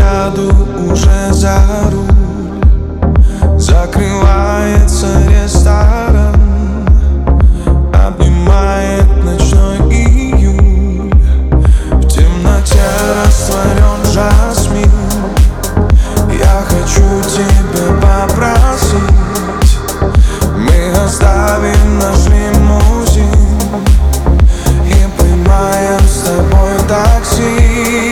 сяду уже за руль. Закрывается ресторан, обнимает ночной июль. В темноте растворен жасмин. Я хочу тебя попросить, мы оставим наш лимузин и поймаем с тобой такси.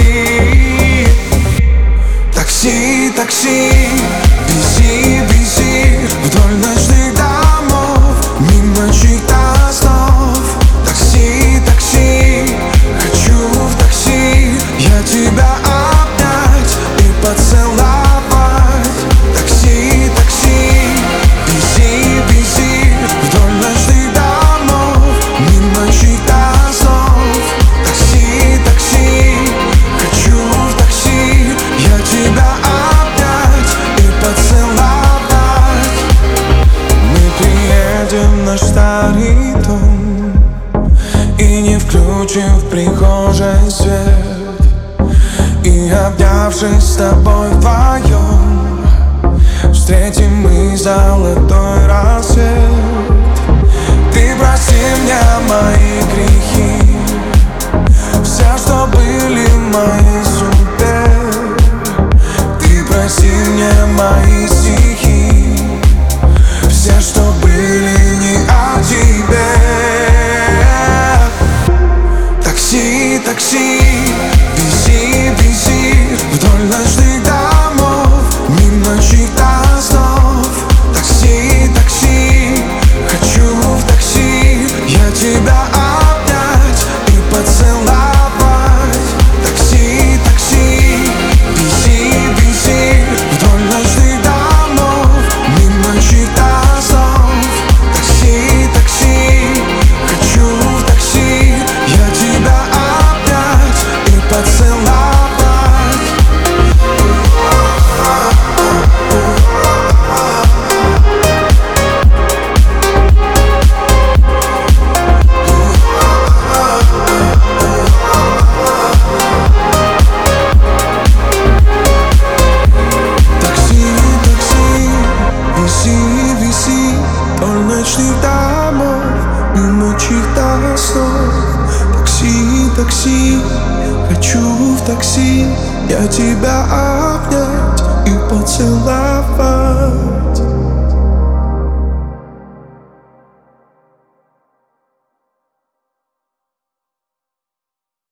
Такси, такси, вези, вези вдоль ночных домов, мимо чьих-то снов. Такси, такси, хочу в такси я тебя обнять и поцеловать. Такси, такси, вези, вези вдоль ночных домов, мимо чьих-то снов. Такси, такси, хочу в такси я тебя обнять и поцеловать. Мы приедем в наш старый дом и не включим в прихожей свет, и обнявшись с тобой вдвоем встретим мы золотой рассвет. Ты прости мне мои грехи, все, что были в моей судьбе. Ты прости мне мои стихи, все, что были не о тебе. Такси, такси, вези, вези вдоль ночных домов, мимо чьих-то снов. Такси, такси, хочу в такси я тебя обнять и поцеловать. Такси, такси, вези, вези вдоль ночных домов, мимо чьих-то снов. Такси, такси, хочу в такси я тебя обнять и поцеловать. Вдоль ночных домов, мимо чьих-то снов. Такси, такси, хочу в такси я тебя обнять и поцеловать.